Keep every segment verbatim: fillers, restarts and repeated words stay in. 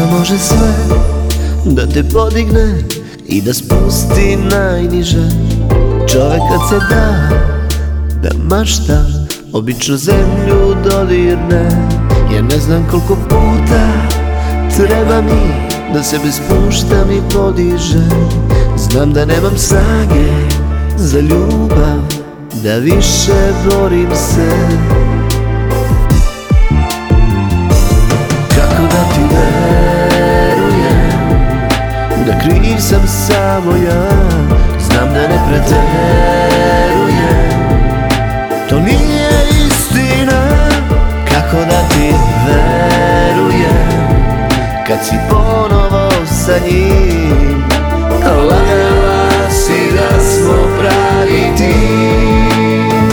može sve da te podigne i da spusti najniže. Čovek kad se da da mašta, obično zemlju dodirne. Ja ne znam koliko puta treba mi da sebe spuštam i podižem. Znam da nemam snage za ljubav, da više borim se. Kako da ti verujem da kriv sam samo ja? Znam da ne preterujem, to nije istina. Kako da ti verujem kad si ponovo sa njim? Lagala si da smo pravi tim.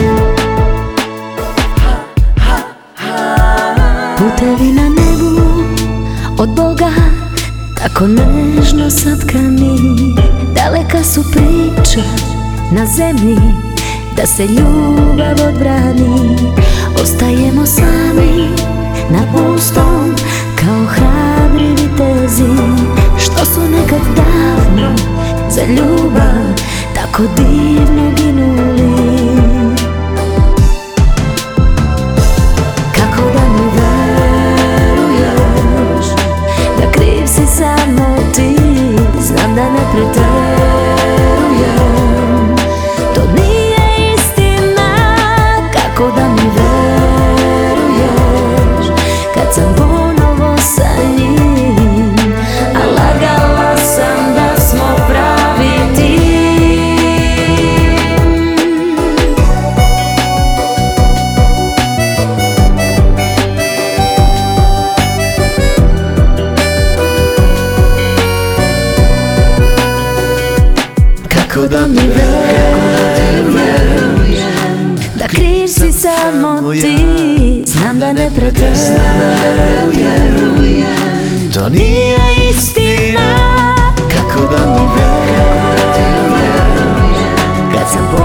Putevi na nebu od Boga tako nežno satkani. Daleka su priče na zemlji da se ljubav odbrani. Ostajemo sami na pustom kao hrabri vitezi, što su nekad davno za ljubav tako divno ginuli. Kako da mi veruješ da kriv si samo ti? Znam da ne preterujem, to nije istina. Kako da mi veruješ kad sam ponovo sa njim, a lagala sam da smo pravi tim. Kako da mi verujem da kriv si samo ti? Znam da ne preterujem, to nije istina. Kako da mi verujem kad sam